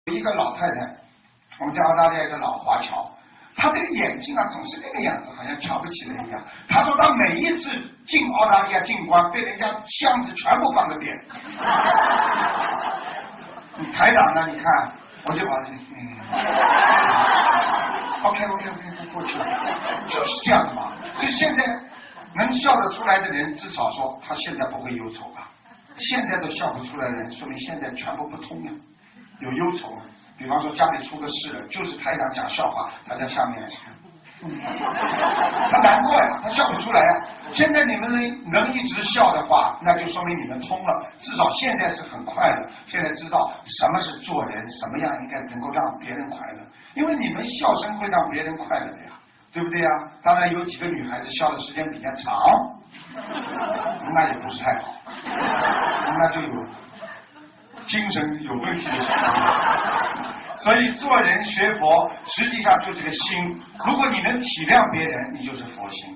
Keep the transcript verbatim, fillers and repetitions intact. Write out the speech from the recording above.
一个老太太，我们在澳大利亚一个老华侨，她这个眼睛啊总是那个样子，好像瞧不起人一样。她说她每一次进澳大利亚进关，被人家箱子全部放个遍。你台长呢？你看，我就把嗯 ，OK OK OK 过去了，就是这样的嘛。所以现在能笑得出来的人，至少说他现在不会忧愁吧。现在都笑不出来的人，说明现在全部不通了。有忧愁，比方说家里出个事了，就是台长讲笑话，他在下面，嗯、他难过呀，他笑不出来呀。现在你们能能一直笑的话，那就说明你们通了，至少现在是很快乐，现在知道什么是做人，什么样应该能够让别人快乐，因为你们笑声会让别人快乐的呀，对不对呀？当然有几个女孩子笑的时间比较长，那也不是太好，那就有精神有问题的小朋友。所以做人学佛实际上就是个心，如果你能体谅别人，你就是佛心。